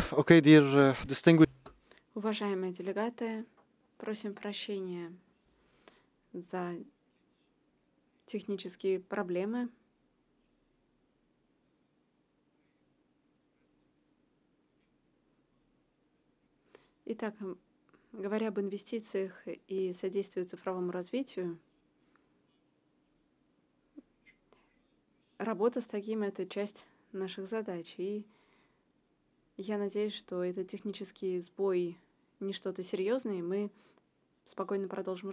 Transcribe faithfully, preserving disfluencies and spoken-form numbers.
Okay, dear uh, distinguished. Уважаемые делегаты, просим прощения за технические проблемы. Итак, м, говоря об инвестициях и содействии цифровому развитию, работа с таким — это часть наших задач. И я надеюсь, что этот технический сбой не что-то серьезное, и мы спокойно продолжим